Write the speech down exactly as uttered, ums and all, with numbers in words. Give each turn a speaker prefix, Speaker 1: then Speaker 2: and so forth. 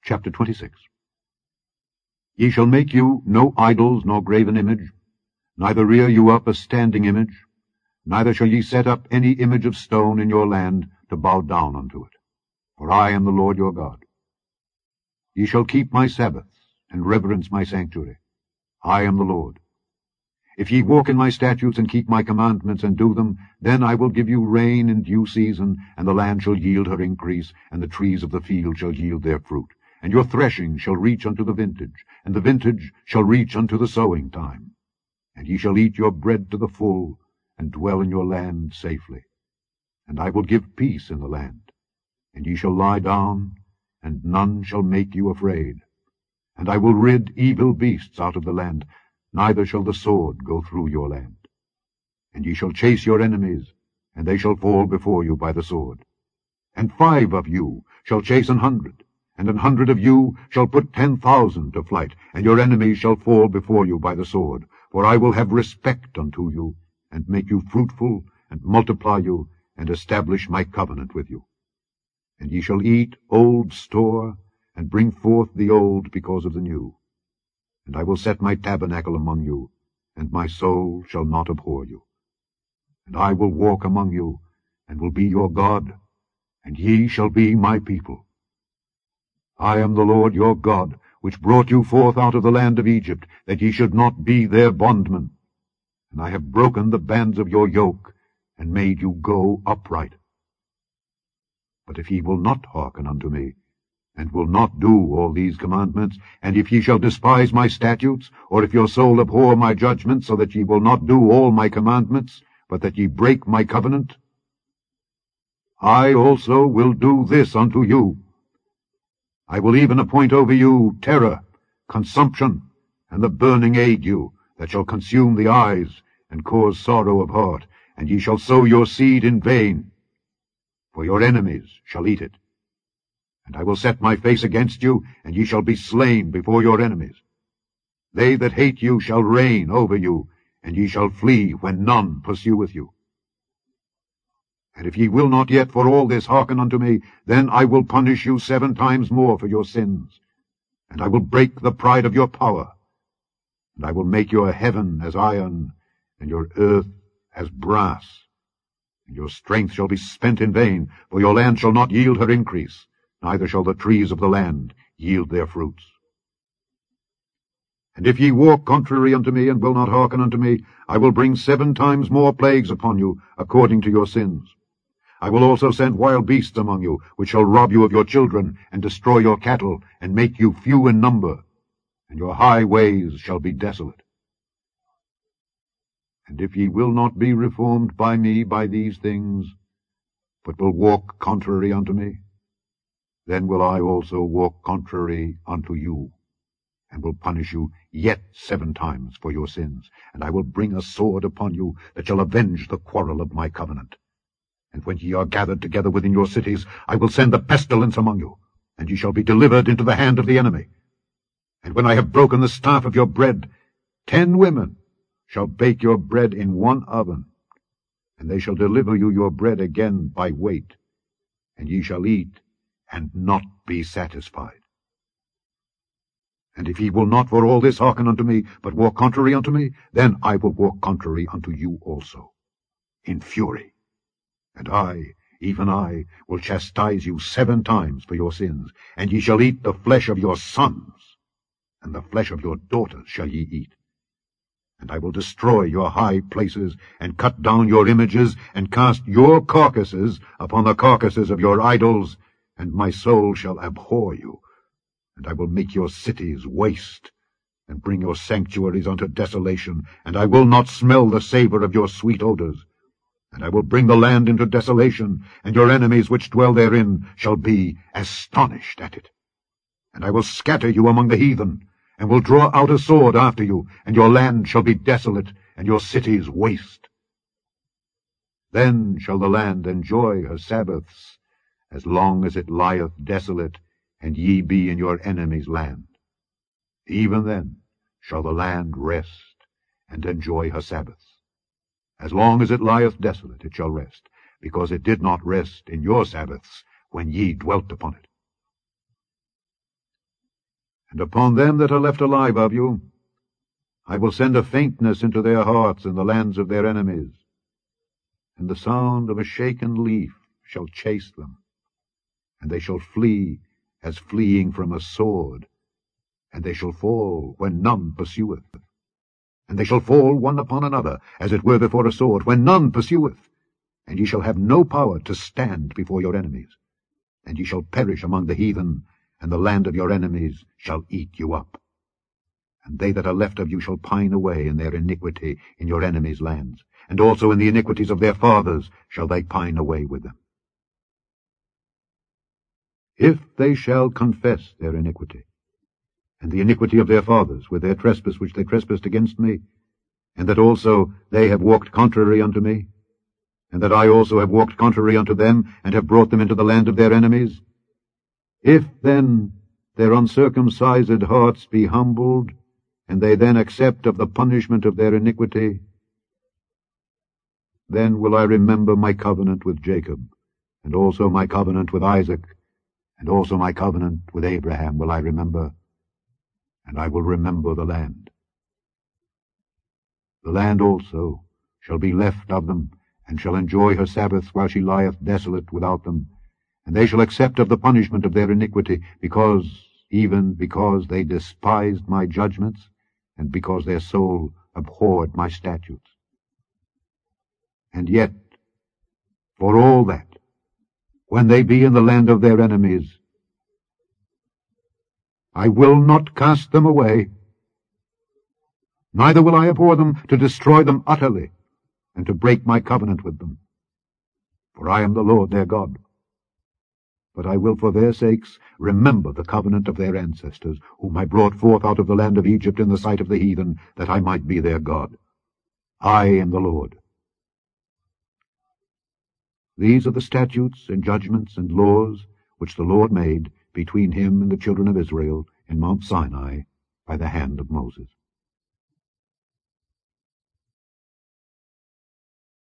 Speaker 1: Chapter twenty-six. Ye shall make you no idols nor graven image, neither rear you up a standing image, neither shall ye set up any image of stone in your land to bow down unto it. For I am the Lord your God. Ye shall keep my Sabbaths, and reverence my sanctuary. I am the Lord. If ye walk in my statutes, and keep my commandments, and do them, then I will give you rain in due season, and the land shall yield her increase, and the trees of the field shall yield their fruit. And your threshing shall reach unto the vintage, and the vintage shall reach unto the sowing time. And ye shall eat your bread to the full, and dwell in your land safely. And I will give peace in the land. And ye shall lie down, and none shall make you afraid. And I will rid evil beasts out of the land, neither shall the sword go through your land. And ye shall chase your enemies, and they shall fall before you by the sword. And five of you shall chase an hundred, and an hundred of you shall put ten thousand to flight, and your enemies shall fall before you by the sword. For I will have respect unto you, and make you fruitful, and multiply you, and establish my covenant with you. And ye shall eat old store, and bring forth the old because of the new. And I will set my tabernacle among you, and my soul shall not abhor you. And I will walk among you, and will be your God, and ye shall be my people. I am the Lord your God, which brought you forth out of the land of Egypt, that ye should not be their bondmen. And I have broken the bands of your yoke, and made you go upright. But if ye will not hearken unto me, and will not do all these commandments, and if ye shall despise my statutes, or if your soul abhor my judgments, so that ye will not do all my commandments, but that ye break my covenant, I also will do this unto you. I will even appoint over you terror, consumption, and the burning ague, that shall consume the eyes, and cause sorrow of heart, and ye shall sow your seed in vain, for your enemies shall eat it. And I will set my face against you, and ye shall be slain before your enemies. They that hate you shall reign over you, and ye shall flee when none pursueth you. And if ye will not yet for all this hearken unto me, then I will punish you seven times more for your sins. And I will break the pride of your power. And I will make your heaven as iron, and your earth as brass. And your strength shall be spent in vain, for your land shall not yield her increase, neither shall the trees of the land yield their fruits. And if ye walk contrary unto me, and will not hearken unto me, I will bring seven times more plagues upon you, according to your sins. I will also send wild beasts among you, which shall rob you of your children, and destroy your cattle, and make you few in number, and your high ways shall be desolate. And if ye will not be reformed by me by these things, but will walk contrary unto me, then will I also walk contrary unto you, and will punish you yet seven times for your sins. And I will bring a sword upon you, that shall avenge the quarrel of my covenant. And when ye are gathered together within your cities, I will send the pestilence among you, and ye shall be delivered into the hand of the enemy. And when I have broken the staff of your bread, ten women shall bake your bread in one oven, and they shall deliver you your bread again by weight, and ye shall eat, and not be satisfied. And if ye will not for all this hearken unto me, but walk contrary unto me, then I will walk contrary unto you also, in fury. And I, even I, will chastise you seven times for your sins, and ye shall eat the flesh of your sons, and the flesh of your daughters shall ye eat. And I will destroy your high places, and cut down your images, and cast your carcasses upon the carcasses of your idols, and my soul shall abhor you. And I will make your cities waste, and bring your sanctuaries unto desolation, and I will not smell the savour of your sweet odours. And I will bring the land into desolation, and your enemies which dwell therein shall be astonished at it. And I will scatter you among the heathen, and will draw out a sword after you, and your land shall be desolate, and your cities waste. Then shall the land enjoy her Sabbaths, as long as it lieth desolate, and ye be in your enemy's land. Even then shall the land rest, and enjoy her Sabbaths. As long as it lieth desolate it shall rest, because it did not rest in your Sabbaths when ye dwelt upon it. And upon them that are left alive of you, I will send a faintness into their hearts in the lands of their enemies, and the sound of a shaken leaf shall chase them, and they shall flee as fleeing from a sword, and they shall fall when none pursueth. And they shall fall one upon another, as it were before a sword, when none pursueth. And ye shall have no power to stand before your enemies. And ye shall perish among the heathen, and the land of your enemies shall eat you up. And they that are left of you shall pine away in their iniquity in your enemies' lands, and also in the iniquities of their fathers shall they pine away with them. If they shall confess their iniquity, and the iniquity of their fathers, with their trespass which they trespassed against me, and that also they have walked contrary unto me, and that I also have walked contrary unto them, and have brought them into the land of their enemies, if then their uncircumcised hearts be humbled, and they then accept of the punishment of their iniquity, then will I remember my covenant with Jacob, and also my covenant with Isaac, and also my covenant with Abraham will I remember, and I will remember the land. The land also shall be left of them, and shall enjoy her Sabbaths while she lieth desolate without them, and they shall accept of the punishment of their iniquity, because, even because they despised my judgments, and because their soul abhorred my statutes. And yet, for all that, when they be in the land of their enemies, I will not cast them away, neither will I abhor them to destroy them utterly, and to break my covenant with them. For I am the Lord their God. But I will for their sakes remember the covenant of their ancestors, whom I brought forth out of the land of Egypt in the sight of the heathen, that I might be their God. I am the Lord. These are the statutes and judgments and laws which the Lord made between him and the children of Israel in Mount Sinai by the hand of Moses.